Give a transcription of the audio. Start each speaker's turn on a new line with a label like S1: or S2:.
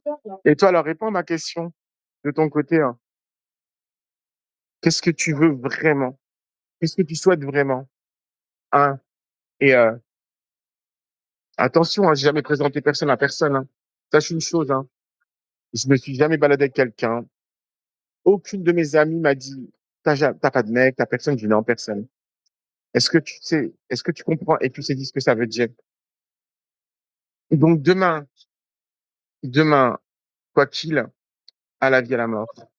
S1: Et toi, alors, réponds à ma question de ton côté, hein. Qu'est-ce que tu veux vraiment? Qu'est-ce que tu souhaites vraiment? Hein? Et attention, hein, j'ai jamais présenté personne à personne, hein. Sache une chose, hein, je me suis jamais baladé avec quelqu'un. Aucune de mes amies m'a dit: t'as pas de mec, t'as personne?» Je dis: «Non, personne». Est-ce que tu comprends et tu sais dit ce que ça veut dire? Donc demain, quoi qu'il, à la vie, à la mort.